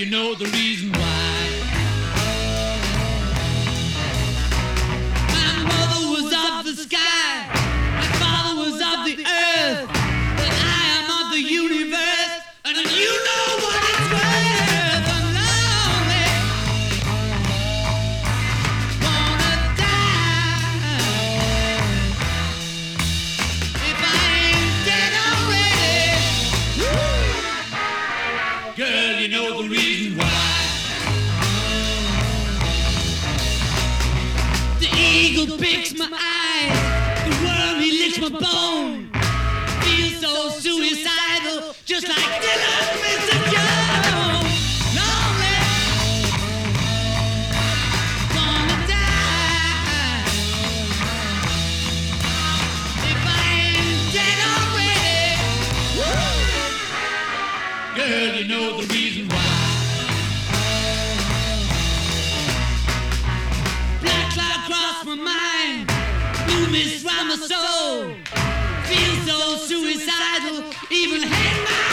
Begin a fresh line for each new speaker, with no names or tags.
know the reason why. My mother was of the sky, my father was of the earth, but I am of the universe, and you know what it's worth. I'm lonely, wanna die. If I ain't dead already, girl, you know the reason why. The eagle picks my eyes, the worm he licks my bone. Feel so suicidal, just like Dylan, Mr. Jones. Lonely, wanna die. If I ain't dead already, girl, you know the reason why. Black cloud crossed my mind, blue mist round my soul. Feel so suicidal, even hang my